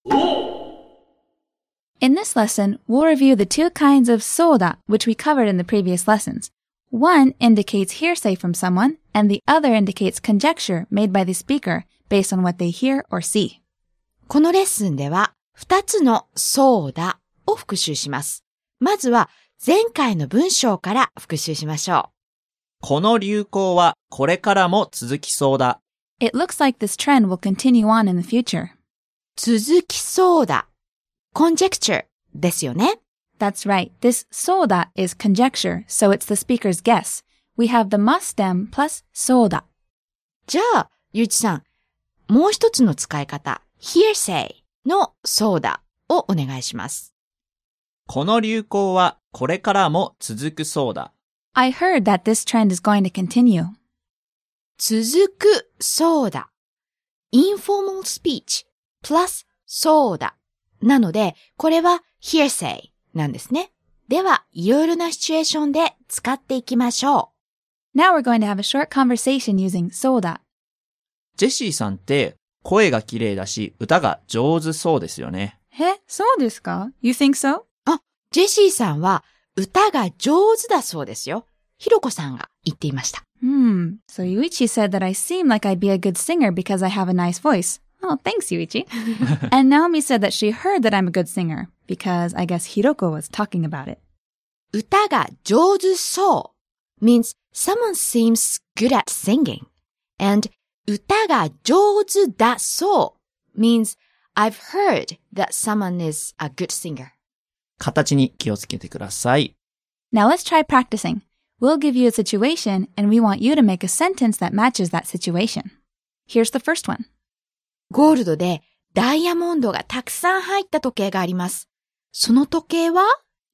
In this lesson, we'll review the two kinds of soda which we covered in the previous lessons. One indicates hearsay from someone, and the other indicates conjecture made by the speaker based on what they hear or see. このレッスンでは2つのそうだを復習します。まずは前回の文章から復習しましょう。 この流行はこれからも続きそうだ。 It looks like this trend will continue on in the future. 続きそうだ。conjecture ですよね。 That's right. This soda is conjecture, so it's the speaker's guess. We have the must stem plus soda. じゃあ、ゆういちさん、もう一つの使い方、hearsay のそうだをお願いします。 この流行はこれからも続くそうだ。 I heard that this trend is going to continue. 続くそうだ。informal speech plus そうだ。なので、これは hearsay なんですね。では、いろいろなシチュエーションで使っていきましょう。Now we're going to have a short conversation using soda. ジェシーさんって声が綺麗だし、歌が上手そうですよね。 そうですか? You think so? ジェシーさんは歌が上手だそうですよ。ひろこさんが言っていました。 So Yuichi said that I seem like I'd be a good singer because I have a nice voice. Oh, thanks, Yuichi. And Naomi said that she heard that I'm a good singer because I guess Hiroko was talking about it. 歌が上手そう means someone seems good at singing. And 歌が上手だそう means I've heard that someone is a good singer. 形に気をつけてください。 Now let's try practicing. We'll give you a situation and we want you to make a sentence that matches that situation. Here's the first one. ゴールドでダイヤモンドがたくさん入った時計があります。その時計は?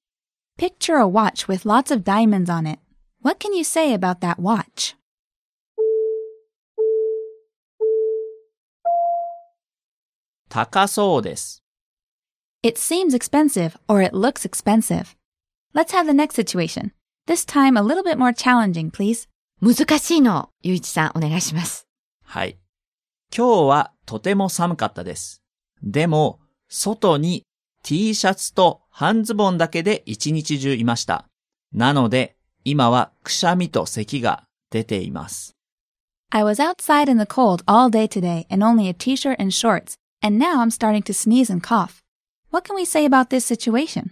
Picture a watch with lots of diamonds on it. What can you say about that watch? 高そうです。 It seems expensive or it looks expensive. Let's have the next situation. This time a little bit more challenging, please. 難しいの、ゆういちさんお願いします。 はい。今日はとても寒かったです。でも、外に T シャツと半ズボンだけで一日中いました。なので、今はくしゃみと咳が出ています。 I was outside in the cold all day today and only a t-shirt and shorts, and now I'm starting to sneeze and cough. What can we say about this situation?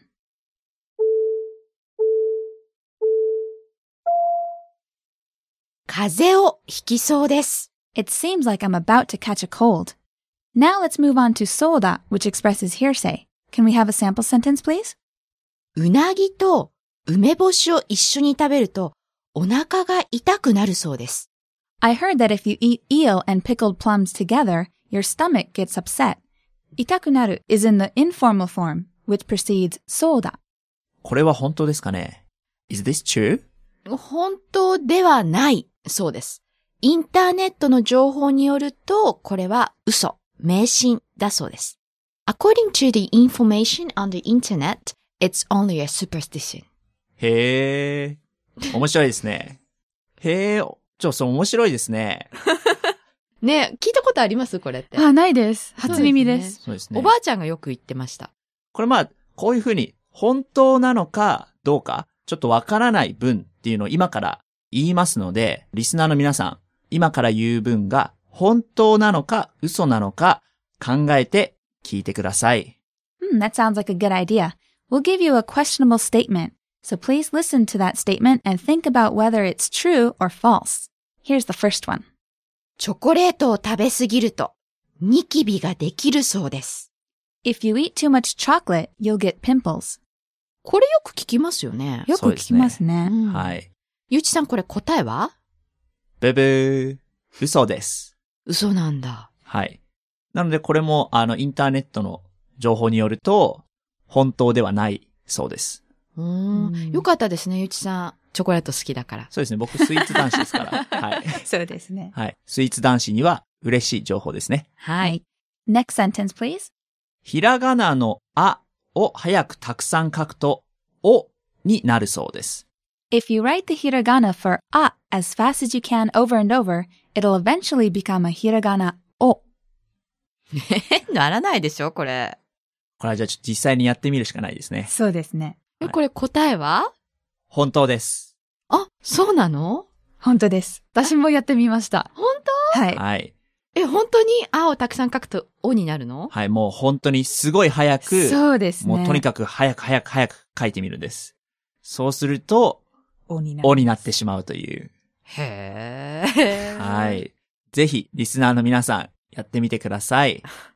風邪をひきそうです。 It seems like I'm about to catch a cold. Now let's move on to soda, which expresses hearsay. Can we have a sample sentence, please? うなぎと梅干しを一緒に食べるとお腹が痛くなるそうです。 I heard that if you eat eel and pickled plums together, your stomach gets upset. 痛くなる is in the informal form, which precedes soda. これは本当ですかね? Is this true? 本当ではないそうです。インターネットの情報によると、これは嘘、迷信だそうです。According to the information on the internet, it's only a superstition. へー。面白いですね。へー。そう面白いですね。 ね、聞いたことありますこれって。 ないです。初耳です。 そうですね。 おばあちゃんがよく言ってました。 これこういうふうに本当なのかどうか、ちょっとわからない文っていうのを今から言いますので、リスナーの皆さん、今から言う文が本当なのか嘘なのか考えて聞いてください。 That sounds like a good idea. We'll give you a questionable statement. So please listen to that statement and think about whether it's true or false. Here's the first one. チョコレートを食べすぎるとニキビができるそうです。 If you eat too much chocolate, you'll get pimples. これよく聞きますよね。 よく聞きますね。 はい。 ゆうちさんこれ答えは？ ブブー。嘘です。 嘘なんだ。 はい。なのでこれもインターネットの情報によると本当ではないそうです。 よかったですね、ゆうちさん。チョコレート好きだから。 そうですね。僕スイーツ男子ですから。はい。 そうですね。 はい。スイーツ男子には嬉しい情報ですね。 はい。 Next sentence, please. ひらがなのあを早くたくさん書くとおになるそうです。 If you write the hiragana for a as fast as you can over and over, it'll eventually become a hiragana o. ならないでしょこれ。 これはじゃあちょっと実際にやってみるしかないですね。 そうですね。 これ答えは？ 本当です。 あ、そうなの？ 本当です。私もやってみました。 本当？ はい。 はい。 本当に青をたくさん書くとおになるの？ はい、もう本当にすごい早く、 そうですね。 もうとにかく早く書いてみるんです。そうすると、 おになる。 おになってしまうという。 へー。 はい。ぜひ、リスナーの皆さん、やってみてください。